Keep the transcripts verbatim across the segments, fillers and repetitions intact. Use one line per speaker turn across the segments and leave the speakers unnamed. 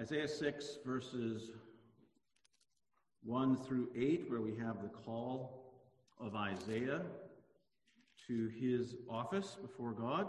Isaiah six, verses one through eight, where we have the call of Isaiah to his office before God.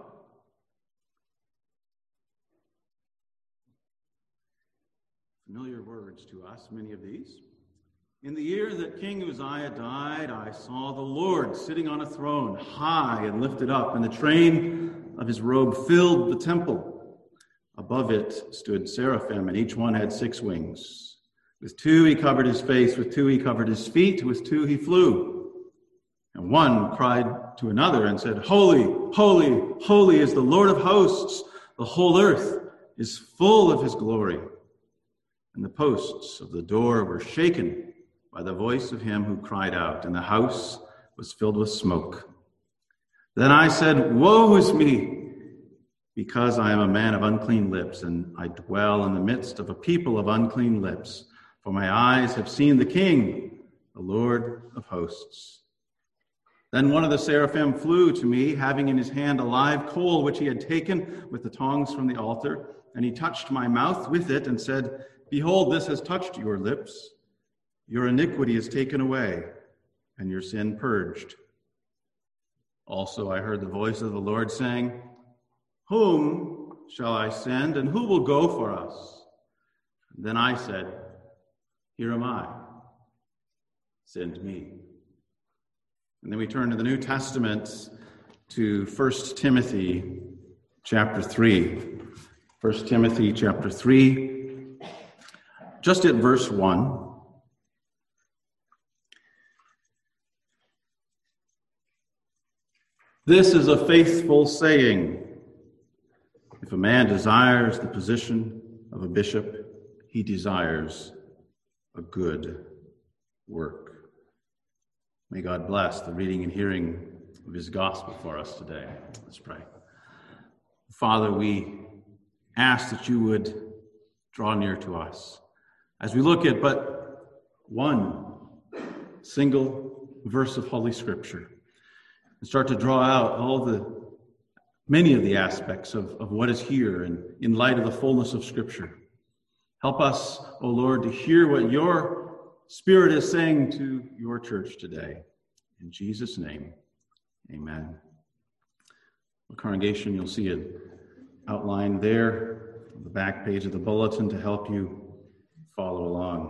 Familiar words to us, many of these. In the year that King Uzziah died, I saw the Lord sitting on a throne, high and lifted up, and the train of his robe filled the temple. Above it stood seraphim, and each one had six wings. With two he covered his face, with two he covered his feet, with two he flew. And one cried to another and said, Holy, holy, holy is the Lord of hosts. The whole earth is full of his glory. And the posts of the door were shaken by the voice of him who cried out, and the house was filled with smoke. Then I said, Woe is me, because I am a man of unclean lips, and I dwell in the midst of a people of unclean lips. For my eyes have seen the King, the Lord of hosts. Then one of the seraphim flew to me, having in his hand a live coal which he had taken with the tongs from the altar, and he touched my mouth with it and said, Behold, this has touched your lips. Your iniquity is taken away, and your sin purged. Also I heard the voice of the Lord saying, Whom shall I send, and who will go for us? Then I said, Here am I. Send me. And then we turn to the New Testament, to First Timothy chapter three. First Timothy chapter three, just at verse one. This is a faithful saying. If a man desires the position of a bishop, he desires a good work. May God bless the reading and hearing of his gospel for us today. Let's pray. Father, we ask that you would draw near to us as we look at but one single verse of Holy Scripture and start to draw out all the many of the aspects of, of what is here and in light of the fullness of Scripture. Help us, O Lord, to hear what your Spirit is saying to your church today. In Jesus' name, amen. The congregation, you'll see it outlined there on the back page of the bulletin to help you follow along.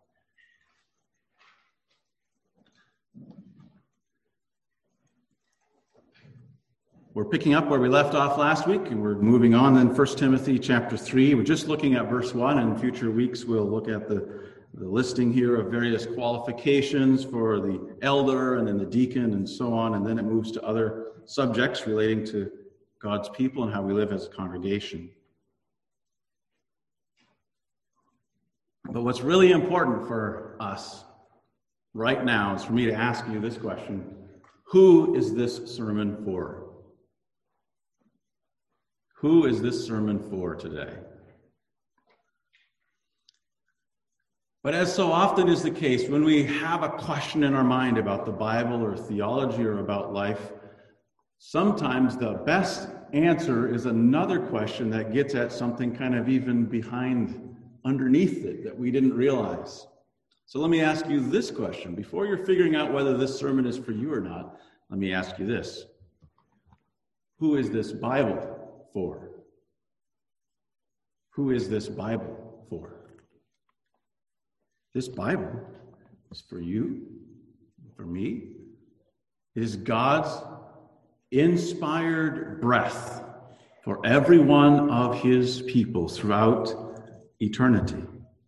We're picking up where we left off last week, and we're moving on then First Timothy chapter three. We're just looking at verse one, and in future weeks we'll look at the, the listing here of various qualifications for the elder and then the deacon and so on, and then it moves to other subjects relating to God's people and how we live as a congregation. But what's really important for us right now is for me to ask you this question: who is this sermon for? Who is this sermon for today? But as so often is the case, when we have a question in our mind about the Bible or theology or about life, sometimes the best answer is another question that gets at something kind of even behind, underneath it, that we didn't realize. So let me ask you this question. Before you're figuring out whether this sermon is for you or not, let me ask you this. Who is this Bible for? Who is this Bible for? This Bible is for you, for me. It is God's inspired breath for every one of his people throughout eternity.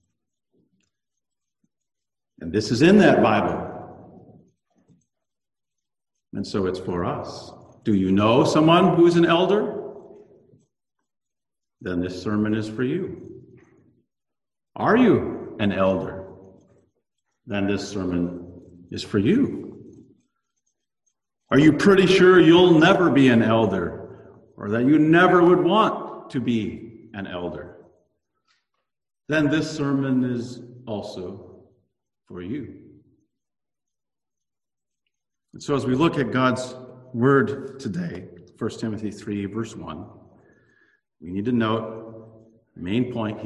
And this is in that Bible. And so it's for us. Do you know someone who is an elder? Then this sermon is for you. Are you an elder? Then this sermon is for you. Are you pretty sure you'll never be an elder, or that you never would want to be an elder? Then this sermon is also for you. And so as we look at God's word today, First Timothy three, verse one, we need to note the main point here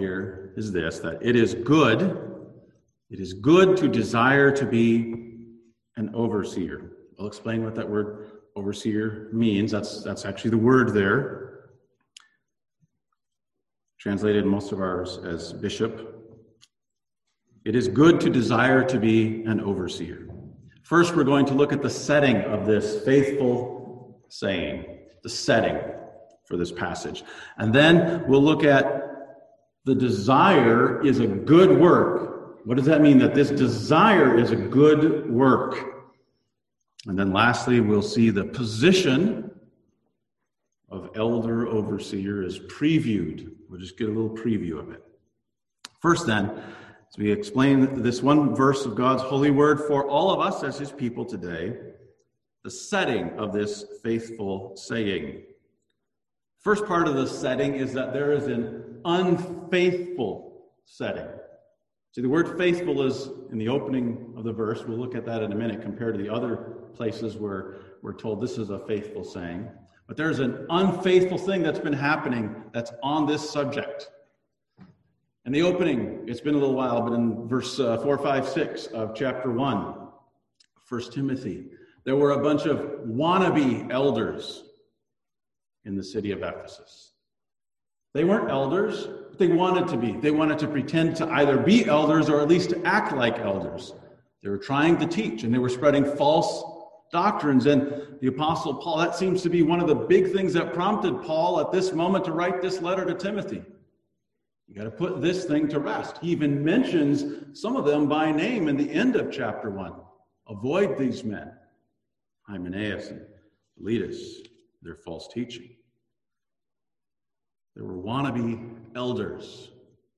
here is this, that it is good, it is good to desire to be an overseer. I'll explain what that word overseer means. That's, that's actually the word there, translated in most of ours as bishop. It is good to desire to be an overseer. First, we're going to look at the setting of this faithful saying, the setting for this passage. And then we'll look at the desire is a good work. What does that mean? That this desire is a good work. And then lastly, we'll see the position of elder overseer is previewed. We'll just get a little preview of it. First then, as we explain this one verse of God's holy word for all of us as his people today, the setting of this faithful saying. First part of the setting is that there is an unfaithful setting. See, the word faithful is in the opening of the verse. We'll look at that in a minute compared to the other places where we're told this is a faithful saying. But there's an unfaithful thing that's been happening that's on this subject. In the opening, it's been a little while, but in verse uh, four, five, six of chapter one, First Timothy, there were a bunch of wannabe elders in the city of Ephesus. They weren't elders, but they wanted to be. They wanted to pretend to either be elders or at least to act like elders. They were trying to teach, and they were spreading false doctrines. And the Apostle Paul, that seems to be one of the big things that prompted Paul at this moment to write this letter to Timothy. You got to put this thing to rest. He even mentions some of them by name in the end of chapter one. Avoid these men, Hymenaeus and Philetus, their false teaching. They were wannabe elders.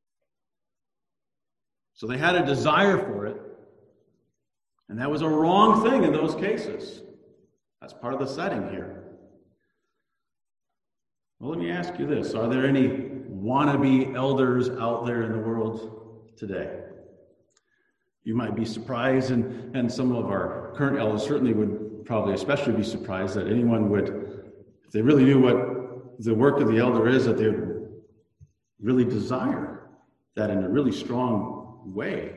So they had a desire for it, and that was a wrong thing in those cases. That's part of the setting here. Well, let me ask you this. Are there any wannabe elders out there in the world today? You might be surprised, and, and some of our current elders certainly would probably especially be surprised that anyone would, if they really knew what the work of the elder is, that they would really desire that in a really strong way.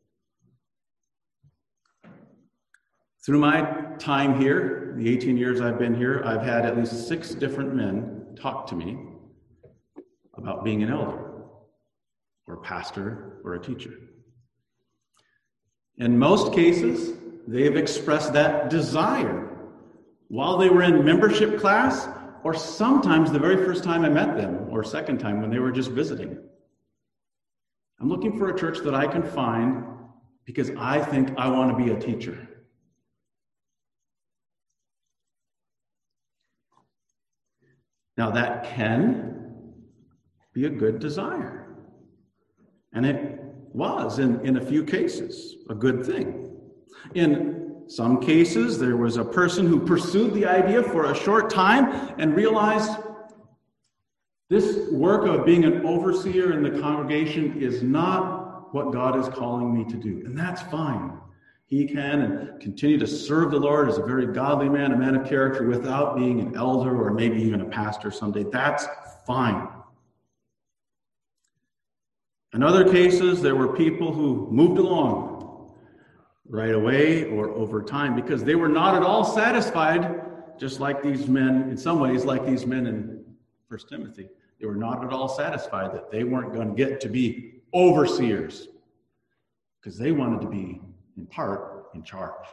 Through my time here, the eighteen years I've been here, I've had at least six different men talk to me about being an elder or a pastor or a teacher. In most cases, they have expressed that desire while they were in membership class, or sometimes the very first time I met them, or second time when they were just visiting. I'm looking for a church that I can find because I think I want to be a teacher. Now that can be a good desire. And it was, in, in a few cases, a good thing. In some cases, there was a person who pursued the idea for a short time and realized this work of being an overseer in the congregation is not what God is calling me to do. And that's fine. He can and continue to serve the Lord as a very godly man, a man of character, without being an elder or maybe even a pastor someday. That's fine. In other cases, there were people who moved along right away or over time because they were not at all satisfied, just like these men, in some ways, like these men in First Timothy. They were not at all satisfied that they weren't going to get to be overseers because they wanted to be, in part, in charge.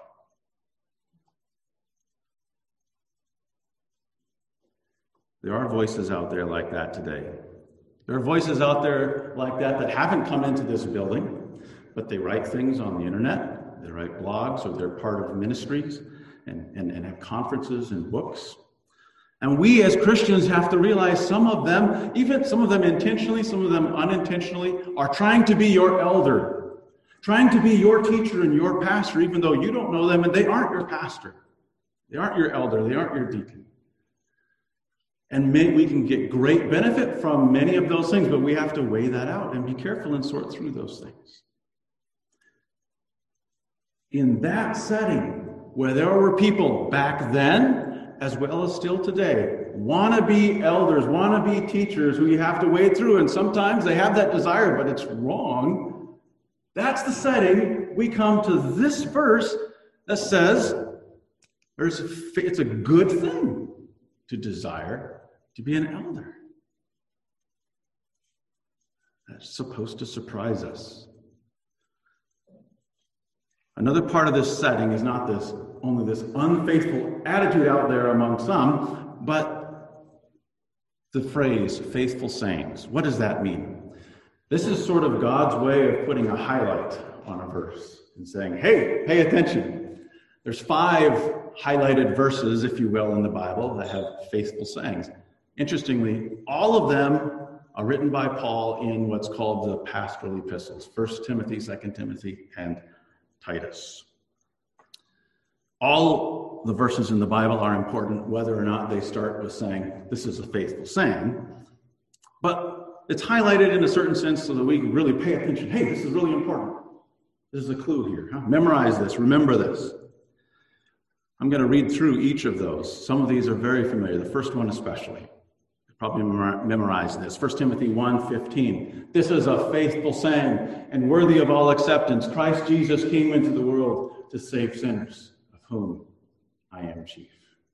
There are voices out there like that today. There are voices out there like that that haven't come into this building, but they write things on the internet, they write blogs, or they're part of ministries and, and, and have conferences and books. And we as Christians have to realize some of them, even some of them intentionally, some of them unintentionally, are trying to be your elder, trying to be your teacher and your pastor, even though you don't know them and they aren't your pastor. They aren't your elder, they aren't your deacon. And may, we can get great benefit from many of those things, but we have to weigh that out and be careful and sort through those things. In that setting, where there were people back then as well as still today, wannabe elders, wannabe teachers who you have to wade through, and sometimes they have that desire, but it's wrong. That's the setting. We come to this verse that says there's a, it's a good thing to desire to be an elder. That's supposed to surprise us. Another part of this setting is not this only this unfaithful attitude out there among some, but the phrase faithful sayings. What does that mean? This is sort of God's way of putting a highlight on a verse and saying, hey, pay attention. There's five highlighted verses, if you will, in the Bible that have faithful sayings. Interestingly, all of them are written by Paul in what's called the pastoral epistles, First Timothy, Second Timothy, and Titus. All the verses in the Bible are important, whether or not they start with saying, this is a faithful saying. But it's highlighted in a certain sense so that we can really pay attention. Hey, this is really important. This is a clue here. Huh? Memorize this. Remember this. I'm going to read through each of those. Some of these are very familiar. The first one especially. You probably memorize this. First Timothy one fifteen. This is a faithful saying and worthy of all acceptance. Christ Jesus came into the world to save sinners, of whom I am chief.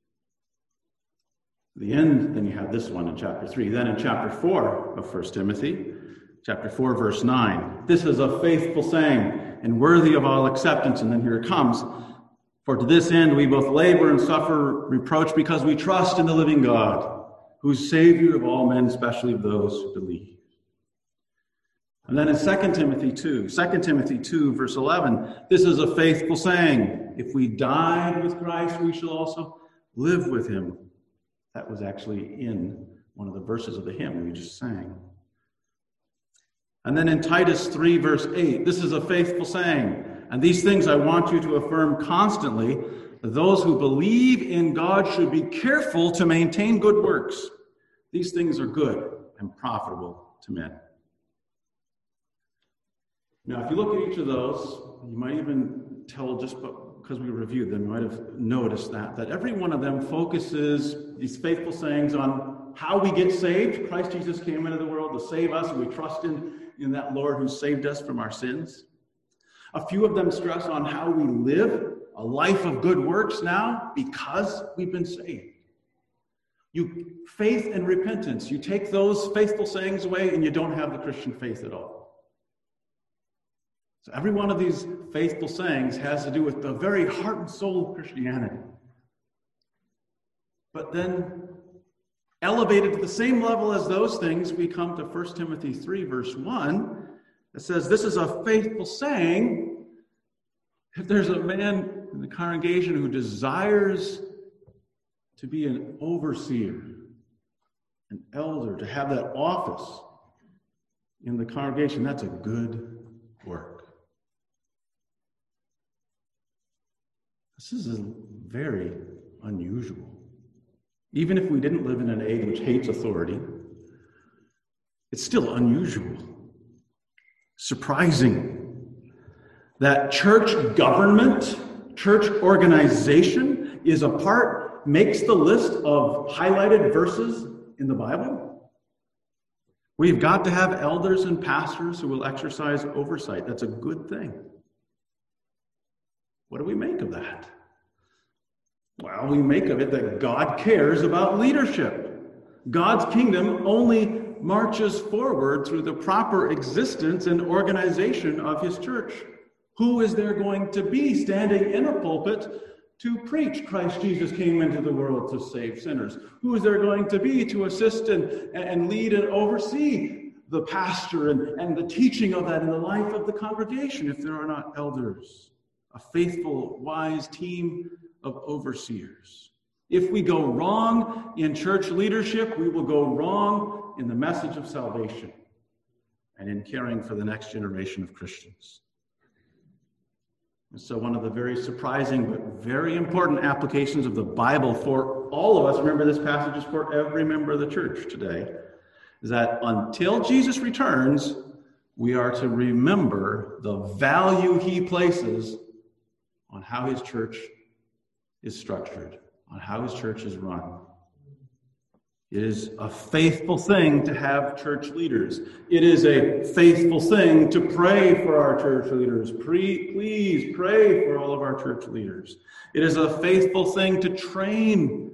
The end, then you have this one in chapter three. Then in chapter four of First Timothy, chapter four, verse nine. This is a faithful saying and worthy of all acceptance. And then here it comes. For to this end we both labor and suffer reproach because we trust in the living God, who's Savior of all men, especially of those who believe. And then in Second Timothy two, Second Timothy two, verse eleven, this is a faithful saying. If we died with Christ, we shall also live with him. That was actually in one of the verses of the hymn we just sang. And then in Titus three, verse eight, this is a faithful saying. And these things I want you to affirm constantly. Those who believe in God should be careful to maintain good works. These things are good and profitable to men. Now, if you look at each of those, you might even tell just because we reviewed them, you might have noticed that, that every one of them focuses these faithful sayings on how we get saved. Christ Jesus came into the world to save us, and we trust in, in that Lord who saved us from our sins. A few of them stress on how we live a life of good works now because we've been saved. You faith and repentance, you take those faithful sayings away and you don't have the Christian faith at all. So every one of these faithful sayings has to do with the very heart and soul of Christianity. But then, elevated to the same level as those things, we come to First Timothy three, verse one. It says, this is a faithful saying. If there's a man in the congregation who desires to be an overseer, an elder, to have that office in the congregation, that's a good work. This is very unusual. Even if we didn't live in an age which hates authority, it's still unusual. Surprising that church government, church organization is a part, makes the list of highlighted verses in the Bible. We've got to have elders and pastors who will exercise oversight. That's a good thing. What do we make of that? Well, we make of it that God cares about leadership. God's kingdom only marches forward through the proper existence and organization of his church. Who is there going to be standing in a pulpit to preach Christ Jesus came into the world to save sinners? Who is there going to be to assist and, and lead and oversee the pastor and, and the teaching of that in the life of the congregation if there are not elders? A faithful, wise team of overseers. If we go wrong in church leadership, we will go wrong in the message of salvation and in caring for the next generation of Christians. And so one of the very surprising but very important applications of the Bible for all of us, remember this passage is for every member of the church today, is that until Jesus returns, we are to remember the value he places on how his church is structured, on how his church is run. It is a faithful thing to have church leaders. It is a faithful thing to pray for our church leaders. Pre- please pray for all of our church leaders. It is a faithful thing to train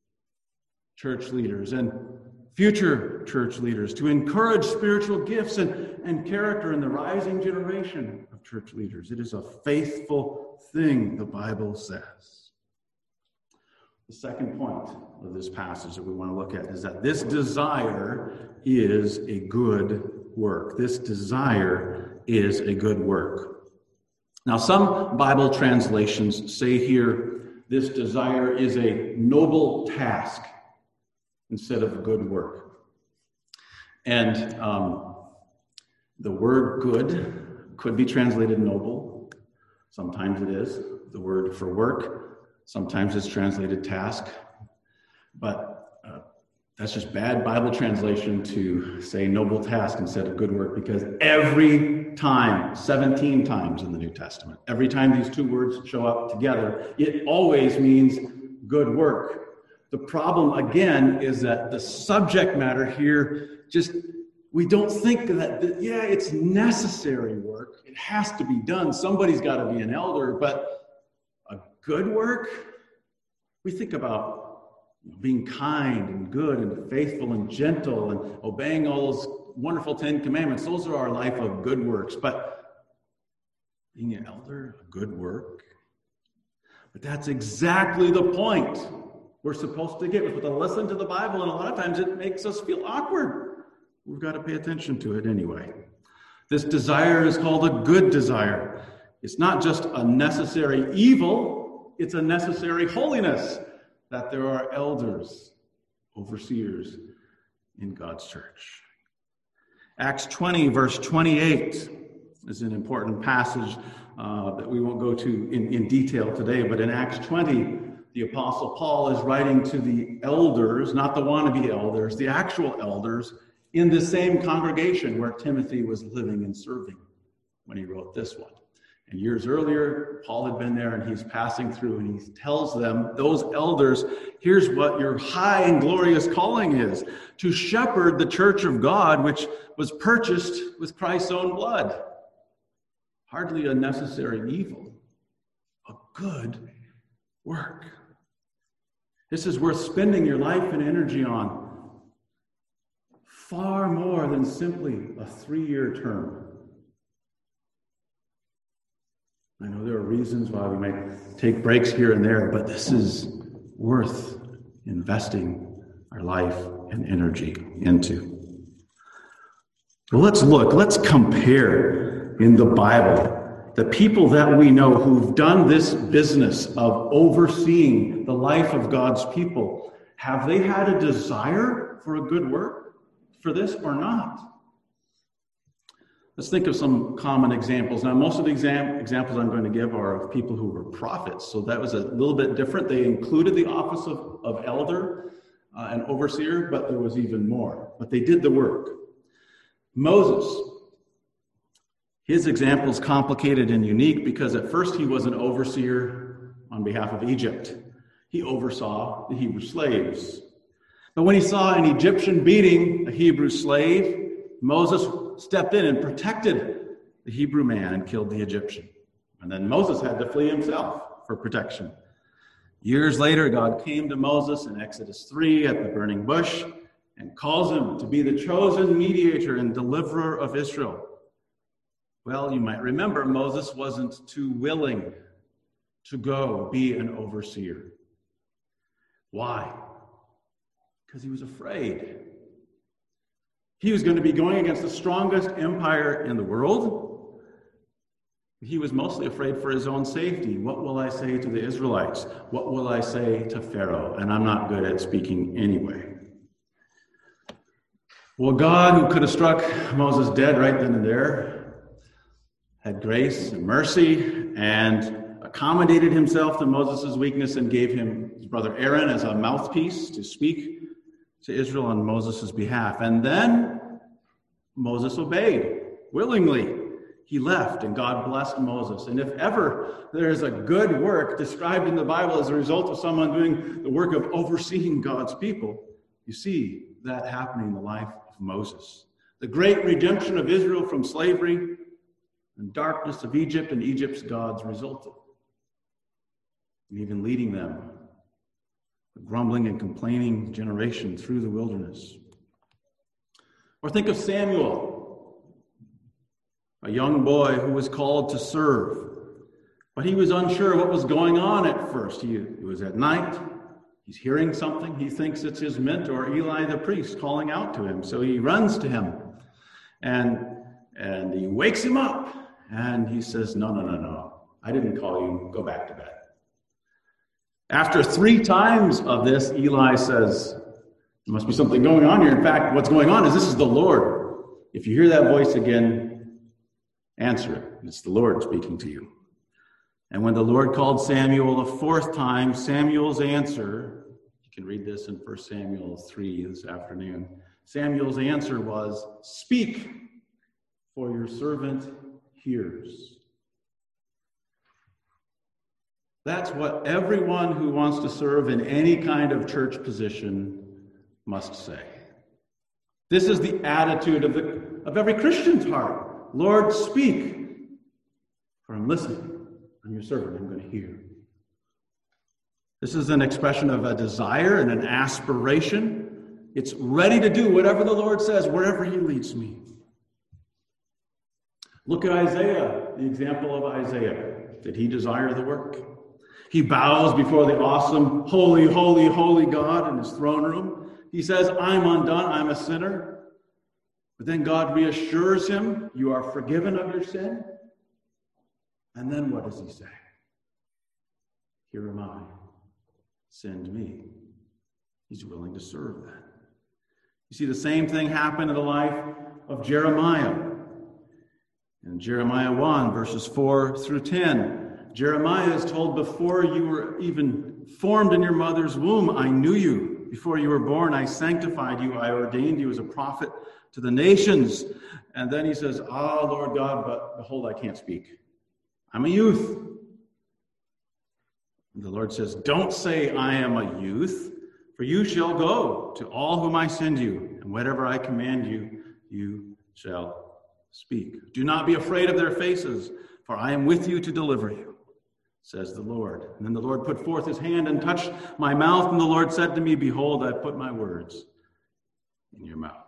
church leaders and future church leaders, to encourage spiritual gifts and, and character in the rising generation of church leaders. It is a faithful thing, the Bible says. The second point of this passage that we want to look at is that this desire is a good work. This desire is a good work. Now, some Bible translations say here, this desire is a noble task instead of a good work. And um, the word good could be translated noble. Sometimes it is. The word for work, sometimes it's translated task. But uh, that's just bad Bible translation to say noble task instead of good work, because every time, seventeen times in the New Testament, every time these two words show up together, it always means good work. The problem, again, is that the subject matter here, just, we don't think that, that, yeah, it's necessary work. It has to be done. Somebody's got to be an elder, but a good work? We think about being kind and good and faithful and gentle and obeying all those wonderful Ten Commandments. Those are our life of good works. But being an elder, a good work? But that's exactly the point we're supposed to get. We're supposed to listen to the Bible, and a lot of times it makes us feel awkward. We've got to pay attention to it anyway. This desire is called a good desire. It's not just a necessary evil, it's a necessary holiness that there are elders, overseers in God's church. Acts twenty, verse twenty-eight is an important passage uh, that we won't go to in, in detail today, but in Acts twenty, the Apostle Paul is writing to the elders, not the wannabe elders, the actual elders in the same congregation where Timothy was living and serving when he wrote this one. And years earlier, Paul had been there, and he's passing through, and he tells them, those elders, here's what your high and glorious calling is, to shepherd the church of God, which was purchased with Christ's own blood. Hardly a necessary evil, a good work. This is worth spending your life and energy on, far more than simply a three-year term. I know there are reasons why we might take breaks here and there, but this is worth investing our life and energy into. Well, let's look, let's compare in the Bible the people that we know who've done this business of overseeing the life of God's people. Have they had a desire for a good work for this or not? Let's think of some common examples. Now, most of the exam- examples I'm going to give are of people who were prophets, so that was a little bit different. They included the office of, of elder uh, and overseer, but there was even more. But they did the work. Moses, his example is complicated and unique because at first he was an overseer on behalf of Egypt. He oversaw the Hebrew slaves. But when he saw an Egyptian beating a Hebrew slave, Moses stepped in and protected the Hebrew man and killed the Egyptian. And then Moses had to flee himself for protection. Years later, God came to Moses in Exodus three at the burning bush and calls him to be the chosen mediator and deliverer of Israel. Well, you might remember Moses wasn't too willing to go be an overseer. Why? Because he was afraid. He was going to be going against the strongest empire in the world. He was mostly afraid for his own safety. What will I say to the Israelites? What will I say to Pharaoh? And I'm not good at speaking anyway. Well, God, who could have struck Moses dead right then and there, had grace and mercy and accommodated himself to Moses' weakness and gave him his brother Aaron as a mouthpiece to speak to Israel on Moses' behalf. And then Moses obeyed willingly. he left, and God blessed Moses. And if ever there is a good work described in the Bible as a result of someone doing the work of overseeing God's people, you see that happening in the life of Moses. The great redemption of Israel from slavery and darkness of Egypt and Egypt's gods resulted. And even leading them, a grumbling and complaining generation, through the wilderness. Or think of Samuel, a young boy who was called to serve, but he was unsure what was going on at first. He, it was at night. He's hearing something. He thinks it's his mentor, Eli the priest, calling out to him. So he runs to him, and, and he wakes him up, and he says, no, no, no, no. I didn't call you. Go back to bed. After three times of this, Eli says, there must be something going on here. In fact, what's going on is this is the Lord. If you hear that voice again, answer it. It's the Lord speaking to you. And when the Lord called Samuel the fourth time, Samuel's answer, you can read this in First Samuel three this afternoon. Samuel's answer was, speak, for your servant hears. That's what everyone who wants to serve in any kind of church position must say. This is the attitude of, the, of every Christian's heart. Lord, speak, for I'm listening. I'm your servant. I'm going to hear. This is an expression of a desire and an aspiration. It's ready to do whatever the Lord says, wherever he leads me. Look at Isaiah, the example of Isaiah. Did he desire the work? He bows before the awesome, holy, holy, holy God in his throne room. He says, I'm undone, I'm a sinner. But then God reassures him, you are forgiven of your sin. And then what does he say? Here am I, send me. He's willing to serve that. You see, the same thing happened in the life of Jeremiah. In Jeremiah one, verses four through ten, Jeremiah is told, before you were even formed in your mother's womb, I knew you. Before you were born, I sanctified you. I ordained you as a prophet to the nations. And then he says, ah, Lord God, but behold, I can't speak. I'm a youth. And the Lord says, don't say I am a youth, for you shall go to all whom I send you, and whatever I command you, you shall speak. Do not be afraid of their faces, for I am with you to deliver you, says the Lord. And then the Lord put forth his hand and touched my mouth, and the Lord said to me, behold, I put my words in your mouth.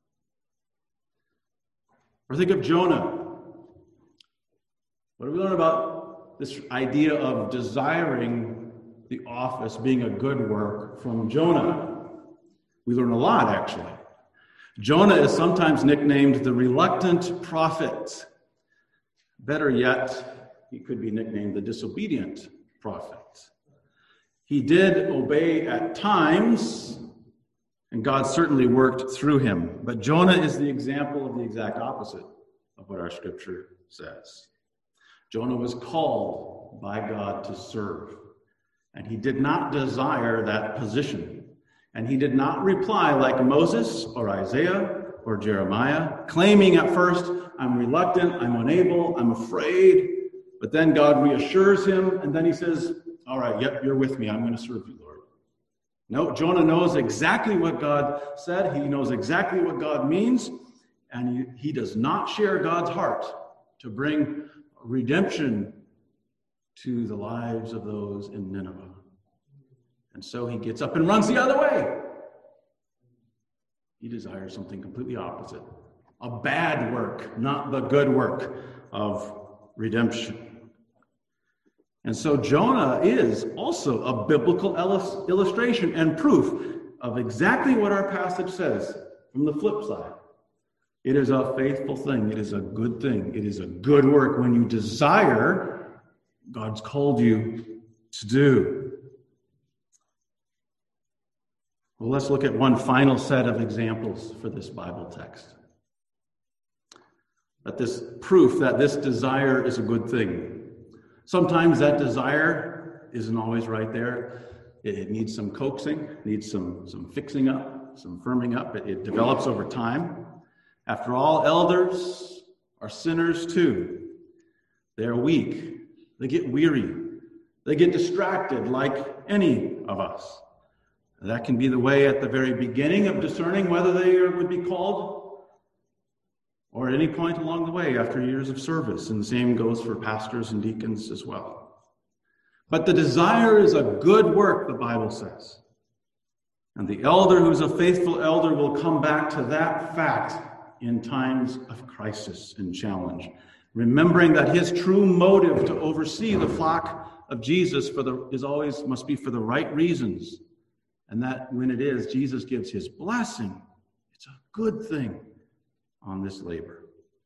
Or think of Jonah. What do we learn about this idea of desiring the office, being a good work, from Jonah? We learn a lot, actually. Jonah is sometimes nicknamed the reluctant prophet. Better yet, he could be nicknamed the disobedient prophet. He did obey at times, and God certainly worked through him. But Jonah is the example of the exact opposite of what our scripture says. Jonah was called by God to serve, and he did not desire that position. And he did not reply like Moses or Isaiah or Jeremiah, claiming at first, I'm reluctant, I'm unable, I'm afraid. But then God reassures him, and then he says, all right, yep, you're with me. I'm going to serve you, Lord. No, Jonah knows exactly what God said. He knows exactly what God means, and he, he does not share God's heart to bring redemption to the lives of those in Nineveh. And so he gets up and runs the other way. He desires something completely opposite. A bad work, not the good work of redemption. And so Jonah is also a biblical illustration and proof of exactly what our passage says from the flip side. It is a faithful thing. It is a good thing. It is a good work when you desire God's called you to do. Well, let's look at one final set of examples for this Bible text. That this proof that this desire is a good thing. Sometimes that desire isn't always right there. It, it needs some coaxing, needs some, some fixing up, some firming up. It, it develops over time. After all, elders are sinners too. They are weak. They get weary. They get distracted like any of us. That can be the way at the very beginning of discerning whether they would be called, or at any point along the way after years of service. And the same goes for pastors and deacons as well. But the desire is a good work, the Bible says. And the elder who's a faithful elder will come back to that fact in times of crisis and challenge, remembering that his true motive to oversee the flock of Jesus for the is always must be for the right reasons. And that when it is, Jesus gives his blessing. It's a good thing on this labor.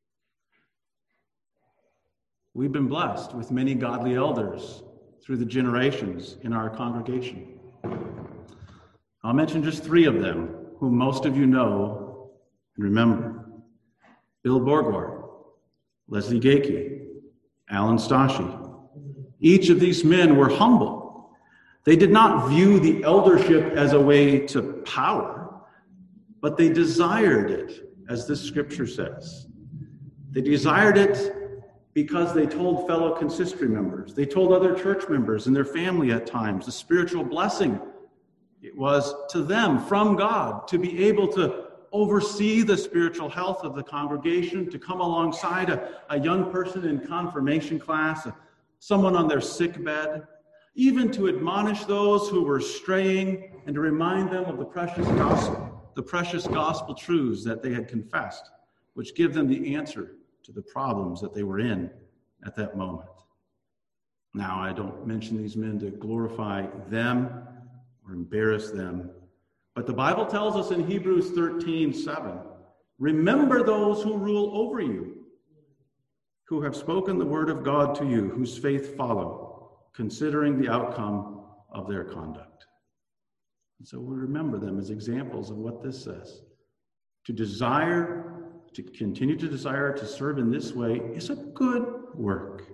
We've been blessed with many godly elders through the generations in our congregation. I'll mention just three of them, whom most of you know and remember. Bill Borgward, Leslie Gakey, Alan Stashi. Each of these men were humble. They did not view the eldership as a way to power, but they desired it, as this scripture says. They desired it because they told fellow consistory members, they told other church members and their family at times, the spiritual blessing it was to them from God to be able to oversee the spiritual health of the congregation, to come alongside a, a young person in confirmation class, a, someone on their sick bed, even to admonish those who were straying and to remind them of the precious gospel, the precious gospel truths that they had confessed, which give them the answer to the problems that they were in at that moment. Now, I don't mention these men to glorify them or embarrass them, but the Bible tells us in Hebrews thirteen seven, remember those who rule over you, who have spoken the word of God to you, whose faith follow, considering the outcome of their conduct. And so we remember them as examples of what this says. To desire, to continue to desire to serve in this way is a good work.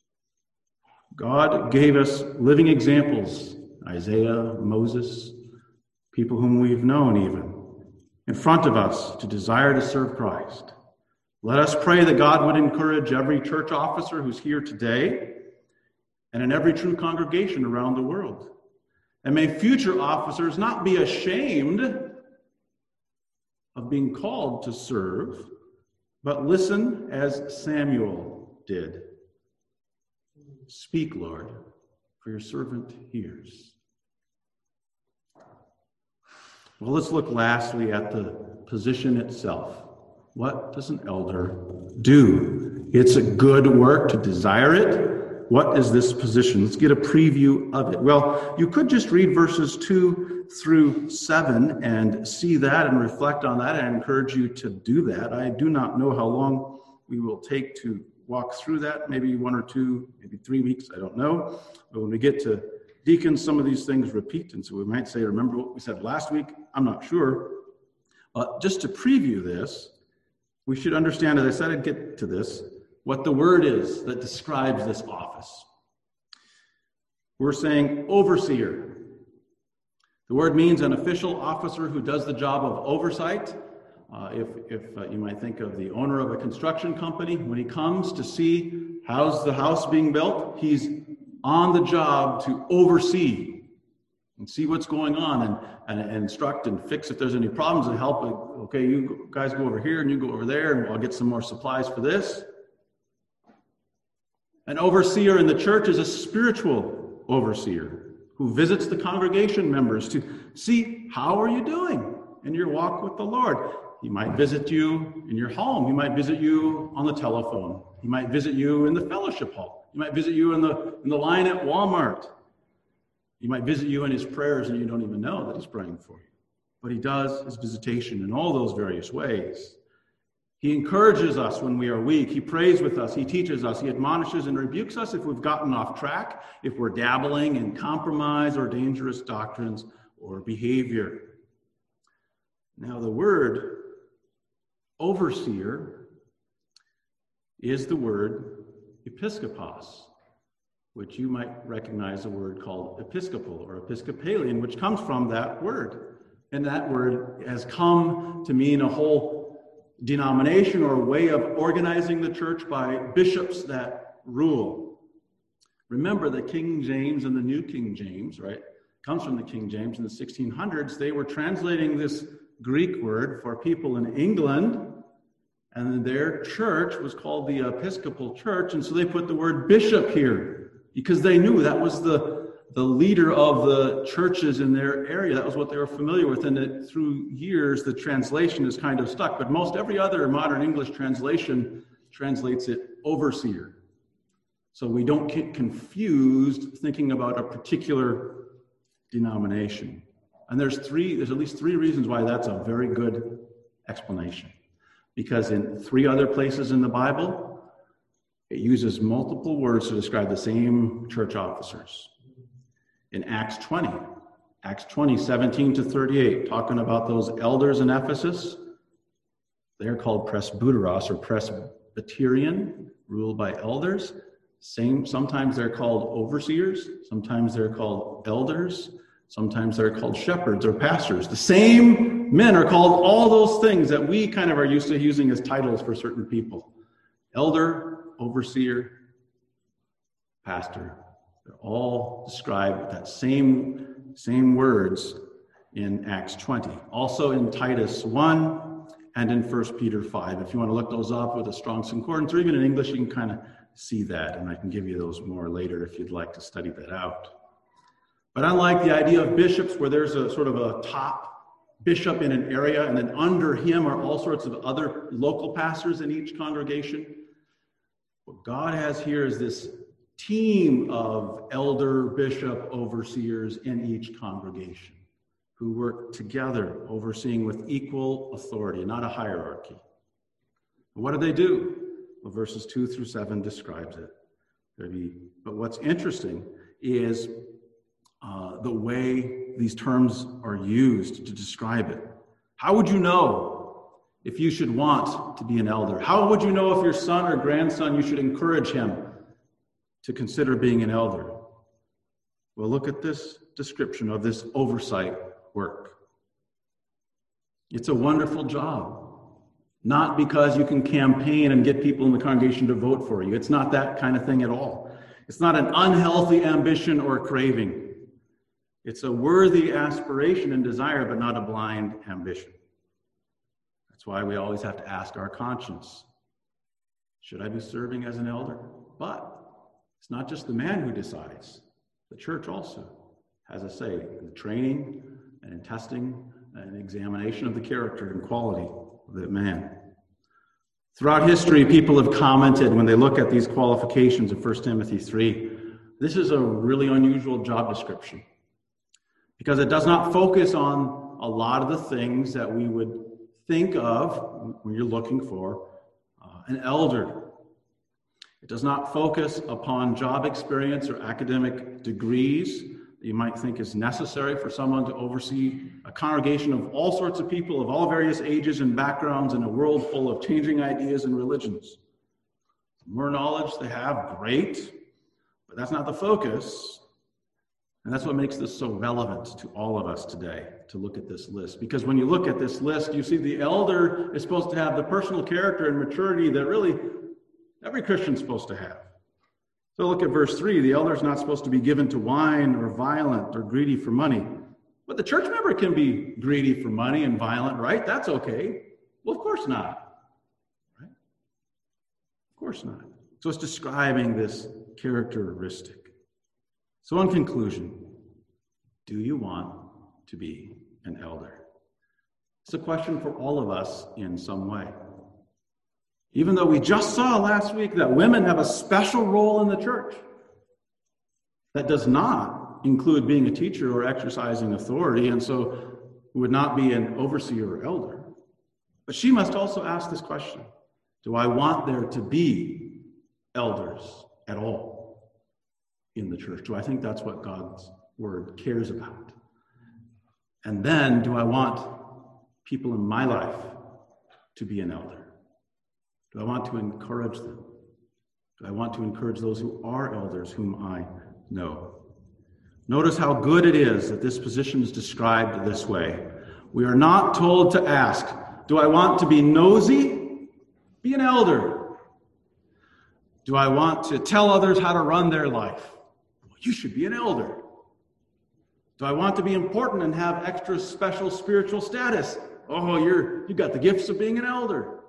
God gave us living examples, Isaiah, Moses, people whom we've known even, in front of us to desire to serve Christ. Let us pray that God would encourage every church officer who's here today and in every true congregation around the world. And may future officers not be ashamed of being called to serve, but listen as Samuel did. Speak, Lord, for your servant hears. Well, let's look lastly at the position itself. What does an elder do? It's a good work to desire it. What is this position? Let's get a preview of it. Well, you could just read verses two through seven and see that and reflect on that. I encourage you to do that. I do not know how long we will take to walk through that, maybe one or two, maybe three weeks, I don't know. But when we get to deacons, some of these things repeat, and so we might say, remember what we said last week? I'm not sure. But just to preview this, we should understand, as I said I'd get to this, what the word is that describes this office. We're saying overseer. The word means an official officer who does the job of oversight. Uh, if if uh, you might think of the owner of a construction company, when he comes to see how's the house being built, he's on the job to oversee and see what's going on and, and, and instruct and fix if there's any problems and help. Like, okay, you guys go over here and you go over there and I'll get some more supplies for this. An overseer in the church is a spiritual overseer who visits the congregation members to see how are you doing in your walk with the Lord. He might visit you in your home. He might visit you on the telephone. He might visit you in the fellowship hall. He might visit you in the in the line at Walmart. He might visit you in his prayers and you don't even know that he's praying for you. But he does his visitation in all those various ways. He encourages us when we are weak. He prays with us. He teaches us. He admonishes and rebukes us if we've gotten off track, if we're dabbling in compromise or dangerous doctrines or behavior. Now, the word overseer is the word episkopos, which you might recognize a word called episcopal or Episcopalian, which comes from that word. And that word has come to mean a whole denomination or way of organizing the church by bishops that rule. Remember the King James and the New King James, right? Comes from the King James in the sixteen hundreds. They were translating this Greek word for people in England, and their church was called the Episcopal Church, and so they put the word bishop here because they knew that was the, the leader of the churches in their area. That was what they were familiar with, and it, through years, the translation is kind of stuck. But most every other modern English translation translates it overseer. So we don't get confused thinking about a particular denomination. And there's three, there's at least three reasons why that's a very good explanation. Because in three other places in the Bible, it uses multiple words to describe the same church officers. In Acts twenty, Acts twenty, seventeen to thirty-eight, talking about those elders in Ephesus, they're called presbyteros or Presbyterian, ruled by elders. Same, sometimes they're called overseers, sometimes they're called elders, sometimes they're called shepherds or pastors. The same men are called all those things that we kind of are used to using as titles for certain people. Elder, overseer, pastor. They're all described with that same, same words in Acts twenty. Also in Titus one and in First Peter five. If you want to look those up with a strong concordance, or even in English, you can kind of see that, and I can give you those more later if you'd like to study that out. But unlike the idea of bishops, where there's a sort of a top bishop in an area, and then under him are all sorts of other local pastors in each congregation, what God has here is this team of elder, bishop, overseers in each congregation who work together, overseeing with equal authority, not a hierarchy. What do they do? Well, verses two through seven describes it. But what's interesting is uh, the way these terms are used to describe it. How would you know if you should want to be an elder? How would you know if your son or grandson, you should encourage him to consider being an elder? Well, look at this description of this oversight work. It's a wonderful job. Not because you can campaign and get people in the congregation to vote for you. It's not that kind of thing at all. It's not an unhealthy ambition or craving. It's a worthy aspiration and desire, but not a blind ambition. That's why we always have to ask our conscience, should I be serving as an elder? But it's not just the man who decides. The church also has a say in the training and in testing and examination of the character and quality of that man. Throughout history, people have commented when they look at these qualifications of First Timothy three, this is a really unusual job description because it does not focus on a lot of the things that we would think of when you're looking for uh, an elder. It does not focus upon job experience or academic degrees that you might think is necessary for someone to oversee a congregation of all sorts of people of all various ages and backgrounds in a world full of changing ideas and religions. The more knowledge they have, great, but that's not the focus. And that's what makes this so relevant to all of us today, to look at this list. Because when you look at this list, you see the elder is supposed to have the personal character and maturity that really every Christian's supposed to have. So look at verse three. The elder is not supposed to be given to wine or violent or greedy for money. But the church member can be greedy for money and violent, right? That's okay. Well, of course not. Right? Of course not. So it's describing this characteristic. So in conclusion, do you want to be an elder? It's a question for all of us in some way. Even though we just saw last week that women have a special role in the church, that does not include being a teacher or exercising authority, and so would not be an overseer or elder. But she must also ask this question: do I want there to be elders at all in the church? Do I think that's what God's word cares about? And then, do I want people in my life to be an elder? Do I want to encourage them? Do I want to encourage those who are elders whom I know? Notice how good it is that this position is described this way. We are not told to ask, do I want to be nosy be an elder? Do I want to tell others how to run their life? Well, you should be an elder. Do I want to be important and have extra special spiritual status? Oh, you're you got the gifts of being an elder.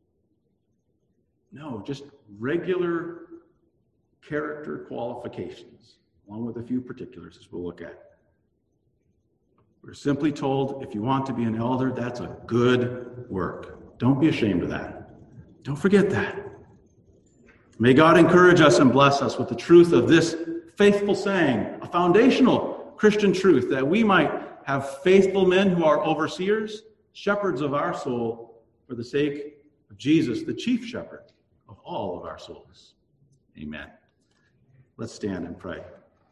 No, just regular character qualifications, along with a few particulars as we'll look at. We're simply told, if you want to be an elder, that's a good work. Don't be ashamed of that. Don't forget that. May God encourage us and bless us with the truth of this faithful saying, a foundational Christian truth, that we might have faithful men who are overseers, shepherds of our soul, for the sake of Jesus, the chief shepherd of all of our souls. Amen. Let's stand and pray.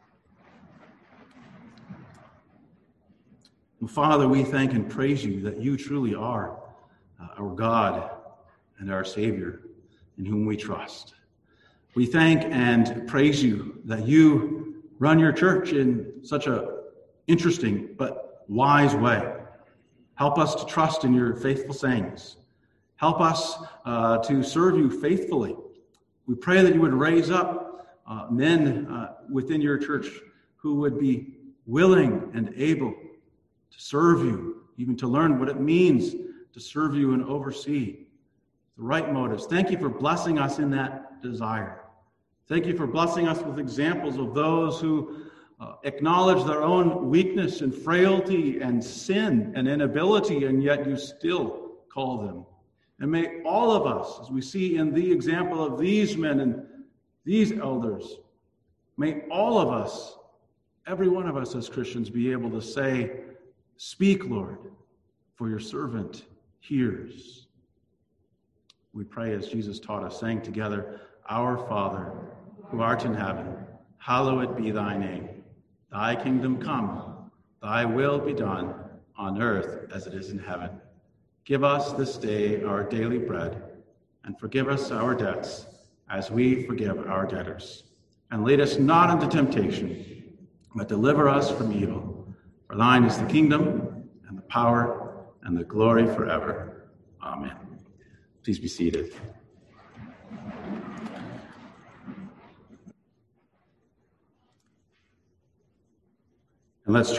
Father, we thank and praise you that you truly are uh, our God and our Savior, in whom we trust. We thank and praise you that you run your church in such an interesting but wise way. Help us to trust in your faithful sayings. Help us uh, to serve you faithfully. We pray that you would raise up uh, men uh, within your church who would be willing and able to serve you, even to learn what it means to serve you and oversee the right motives. Thank you for blessing us in that desire. Thank you for blessing us with examples of those who uh, acknowledge their own weakness and frailty and sin and inability, and yet you still call them. And may all of us, as we see in the example of these men and these elders, may all of us, every one of us as Christians, be able to say, "Speak, Lord, for your servant hears." We pray as Jesus taught us, saying together, "Our Father, who art in heaven, hallowed be thy name. Thy kingdom come, thy will be done, on earth as it is in heaven. Give us this day our daily bread, and forgive us our debts, as we forgive our debtors. And lead us not into temptation, but deliver us from evil. For thine is the kingdom, and the power, and the glory forever. Amen." Please be seated. And let's